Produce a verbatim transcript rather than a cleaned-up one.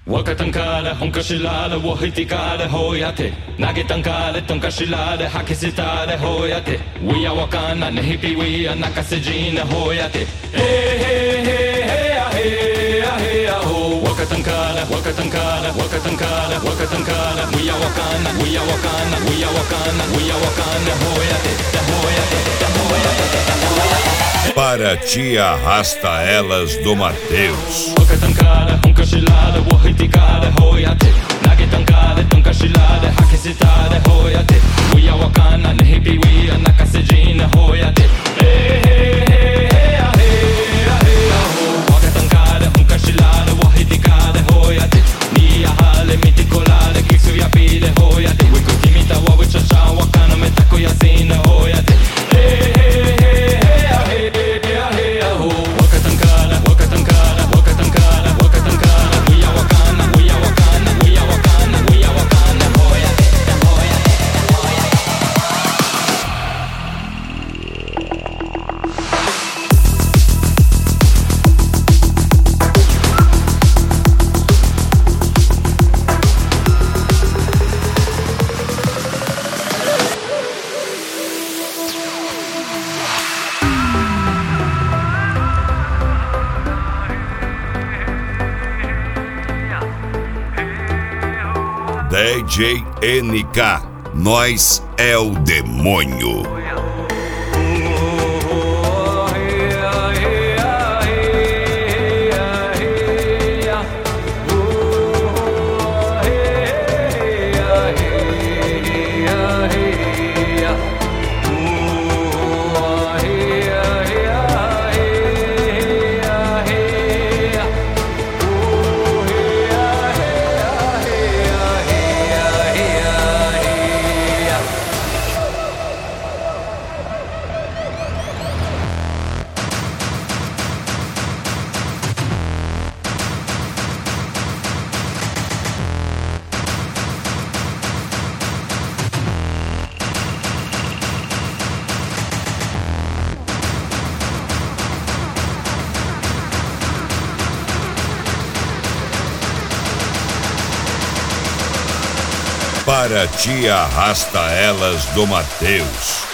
若たんから本かしられを引きからほうやって投げたんからとんかしられ吐き捨てたれほうやって We are わかんなねひぴ We are 泣かせじなほうやって Hey hey hey hey ah hey ah hey ah ho 若たんから若たんから若たんから若たんから We are わかんな We are わかんな We are わかんな We are わかんなほうやってだほうやってだほうやってだほうやって Para ti arrasta elas do Mateus. D J N K, nós é o demônio. Para ti arrasta elas do Mateus.